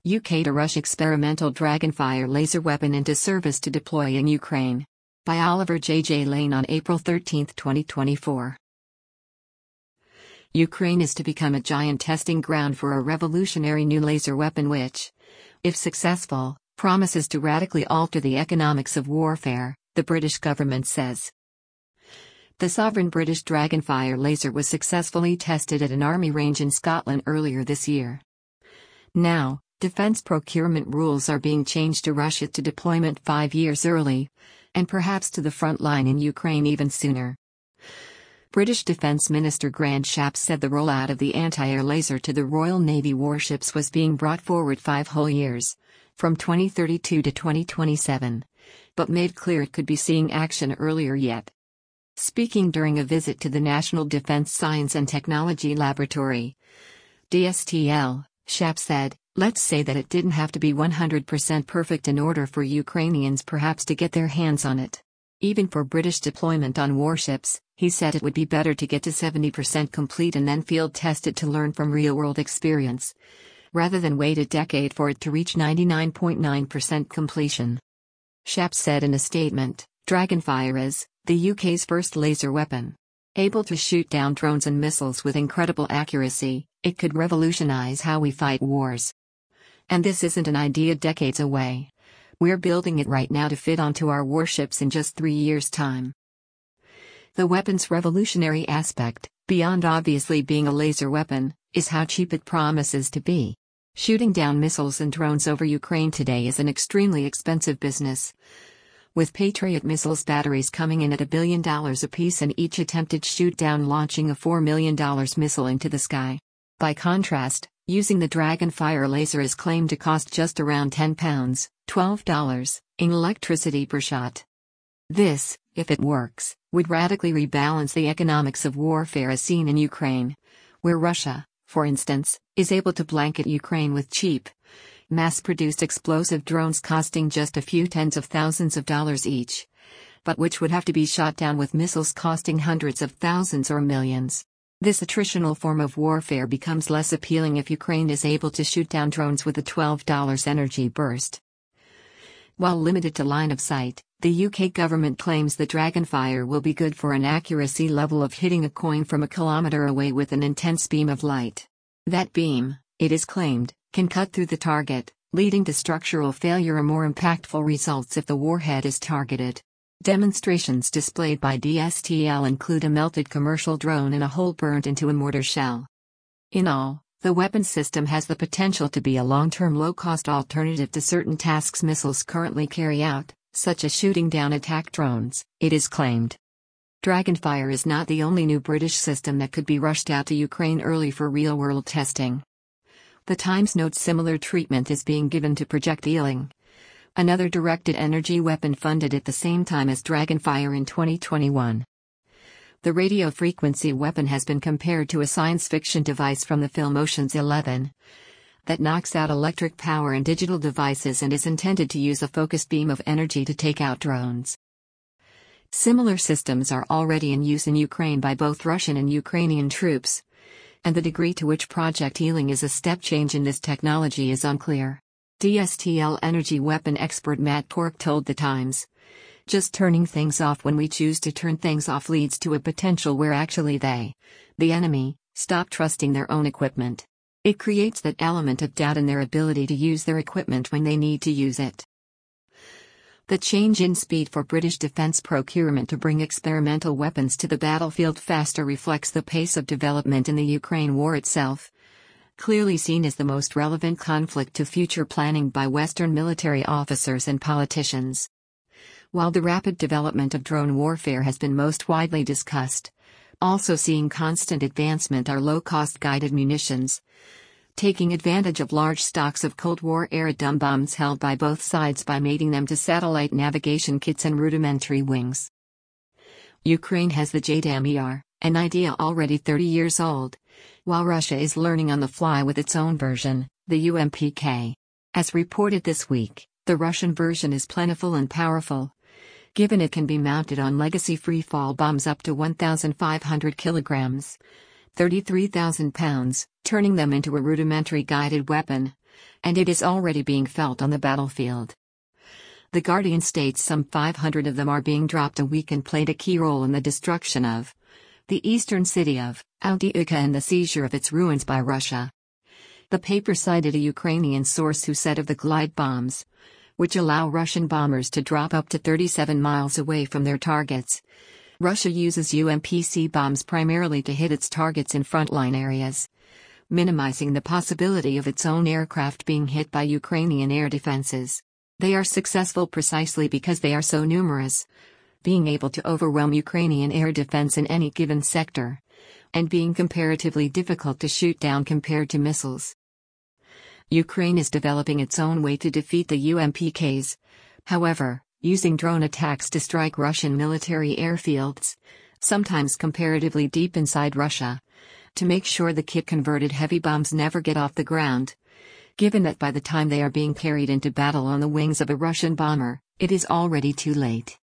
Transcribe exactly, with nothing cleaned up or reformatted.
U K to rush experimental Dragonfire laser weapon into service to deploy in Ukraine. By Oliver J. J. Lane on April thirteenth, twenty twenty-four. Ukraine is to become a giant testing ground for a revolutionary new laser weapon which, if successful, promises to radically alter the economics of warfare, the British government says. The sovereign British Dragonfire laser was successfully tested at an army range in Scotland earlier this year. Now, defence procurement rules are being changed to rush it to deployment five years early, and perhaps to the front line in Ukraine even sooner. British Defence Minister Grant Shapps said the rollout of the anti-air laser to the Royal Navy warships was being brought forward five whole years, from twenty thirty-two to twenty twenty-seven, but made clear it could be seeing action earlier yet. Speaking during a visit to the National Defence Science and Technology Laboratory, D S T L, Shapps said, "Let's say that it didn't have to be one hundred percent perfect in order for Ukrainians perhaps to get their hands on it. Even for British deployment on warships," he said, "it would be better to get to seventy percent complete and then field test it to learn from real-world experience, rather than wait a decade for it to reach ninety-nine point nine percent completion." Shapps said in a statement, "Dragonfire is the U K's first laser weapon. Able to shoot down drones and missiles with incredible accuracy, it could revolutionize how we fight wars. And this isn't an idea decades away. We're building it right now to fit onto our warships in just three years' time." The weapon's revolutionary aspect, beyond obviously being a laser weapon, is how cheap it promises to be. Shooting down missiles and drones over Ukraine today is an extremely expensive business, with Patriot missiles batteries coming in at a billion dollars apiece and each attempted shoot-down launching a four million dollar missile into the sky. By contrast, using the Dragonfire laser is claimed to cost just around ten pounds, twelve dollars, in electricity per shot. This, if it works, would radically rebalance the economics of warfare as seen in Ukraine, where Russia, for instance, is able to blanket Ukraine with cheap, mass-produced explosive drones costing just a few tens of thousands of dollars each, but which would have to be shot down with missiles costing hundreds of thousands or millions. This attritional form of warfare becomes less appealing if Ukraine is able to shoot down drones with a twelve dollar energy burst. While limited to line of sight, the U K government claims the Dragonfire will be good for an accuracy level of hitting a coin from a kilometre away with an intense beam of light. That beam, it is claimed, can cut through the target, leading to structural failure or more impactful results if the warhead is targeted. Demonstrations displayed by D S T L include a melted commercial drone and a hole burned into a mortar shell. In all, the weapon system has the potential to be a long-term low-cost alternative to certain tasks missiles currently carry out, such as shooting down attack drones, it is claimed. Dragonfire is not the only new British system that could be rushed out to Ukraine early for real-world testing. The Times notes similar treatment is being given to Project Ealing, another directed energy weapon funded at the same time as Dragonfire in twenty twenty-one. The radio frequency weapon has been compared to a science fiction device from the film Ocean's Eleven that knocks out electric power and digital devices and is intended to use a focused beam of energy to take out drones. Similar systems are already in use in Ukraine by both Russian and Ukrainian troops, and the degree to which Project Ealing is a step change in this technology is unclear. D S T L energy weapon expert Matt Pork told The Times, "Just turning things off when we choose to turn things off leads to a potential where actually they, the enemy, stop trusting their own equipment. It creates that element of doubt in their ability to use their equipment when they need to use it." The change in speed for British defence procurement to bring experimental weapons to the battlefield faster reflects the pace of development in the Ukraine war itself, clearly seen as the most relevant conflict to future planning by Western military officers and politicians. While the rapid development of drone warfare has been most widely discussed, also seeing constant advancement are low-cost guided munitions, taking advantage of large stocks of Cold War-era dumb bombs held by both sides by mating them to satellite navigation kits and rudimentary wings. Ukraine has the J DAM E R, an idea already thirty years old, while Russia is learning on the fly with its own version, the U M P K. As reported this week, the Russian version is plentiful and powerful, given it can be mounted on legacy free-fall bombs up to one thousand five hundred kilograms, thirty-three thousand pounds, turning them into a rudimentary guided weapon, and it is already being felt on the battlefield. The Guardian states some five hundred of them are being dropped a week and played a key role in the destruction of the eastern city of Avdiivka and the seizure of its ruins by Russia. The paper cited a Ukrainian source who said of the glide bombs, which allow Russian bombers to drop up to thirty-seven miles away from their targets, Russia uses U M P C bombs primarily to hit its targets in frontline areas, minimizing the possibility of its own aircraft being hit by Ukrainian air defenses. They are successful precisely because they are so numerous, being able to overwhelm Ukrainian air defense in any given sector, and being comparatively difficult to shoot down compared to missiles. Ukraine is developing its own way to defeat the U M P Ks, however, using drone attacks to strike Russian military airfields, sometimes comparatively deep inside Russia, to make sure the kit-converted heavy bombs never get off the ground, given that by the time they are being carried into battle on the wings of a Russian bomber, it is already too late.